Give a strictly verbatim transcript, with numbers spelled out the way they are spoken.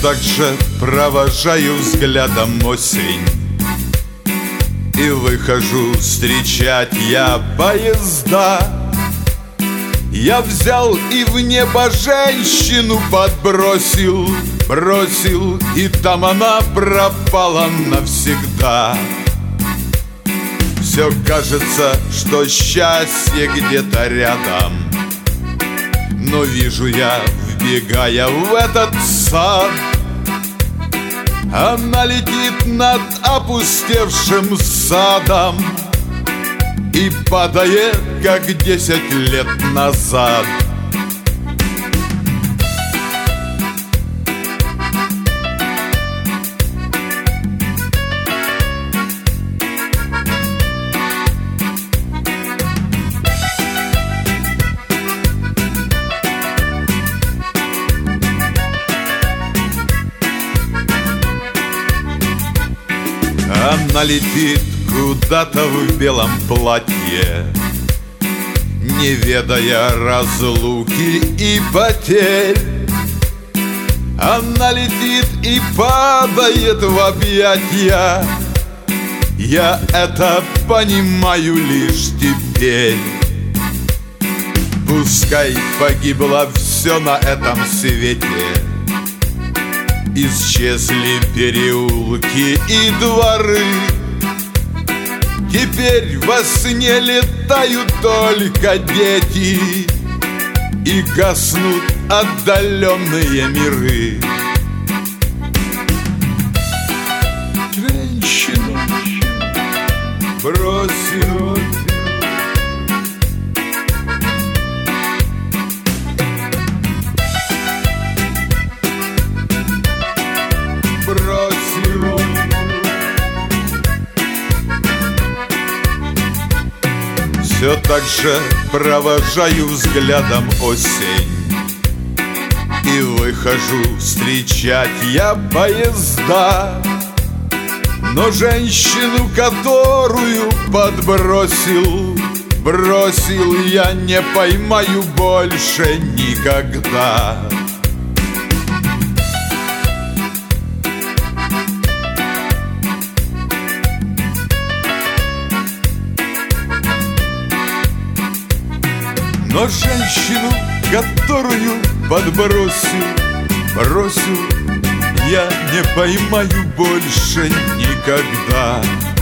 так же провожаю взглядом осень, и выхожу встречать я поезда. Я взял и в небо женщину подбросил, бросил, и там она пропала навсегда. Все кажется, что счастье где-то рядом, но вижу я, вбегая в этот сад, она летит над опустевшим садом и падает, как десять лет назад. Она летит куда-то в белом платье, не ведая разлуки и потерь. Она летит и падает в объятья, я это понимаю лишь теперь. Пускай погибло все на этом свете, исчезли переулки и дворы, теперь во сне летают только дети, и гаснут отдаленные миры. Женщину бросил, бросил. Все так же провожаю взглядом осень, и выхожу встречать я поезда. Но женщину, которую подбросил, бросил, я не поймаю больше никогда. Но женщину, которую подбросил, бросил, я не поймаю больше никогда.